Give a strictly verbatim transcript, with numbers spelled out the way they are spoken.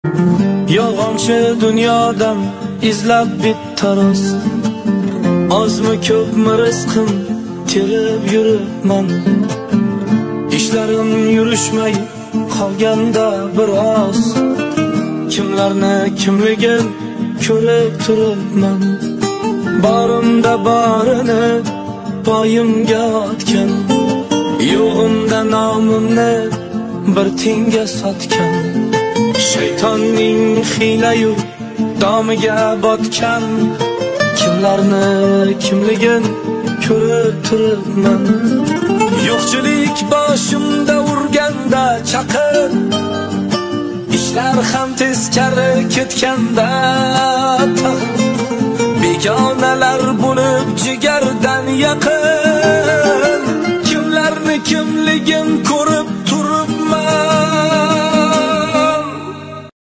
Yolg'onchi dunyodan izlab bitta rost, ozmi ko'pmi rizqim terib yuribman. Ishlarim yurishmay qolganda biroz, kimlarni kimligin ko'rib turibman. Borimda borini poyimga otgan, yo'g'imda nomimni bir tinga sotgan. Shaytonning hiylayu domiga botgan, kimlarni kimligin ko'rib turibman. Yo'qchilik boshimda urganda chaqir, ishlar ham teskari ketganda begonalar bo'lib jigardan yaqin, kimlarni kimligin ko'rib turibman.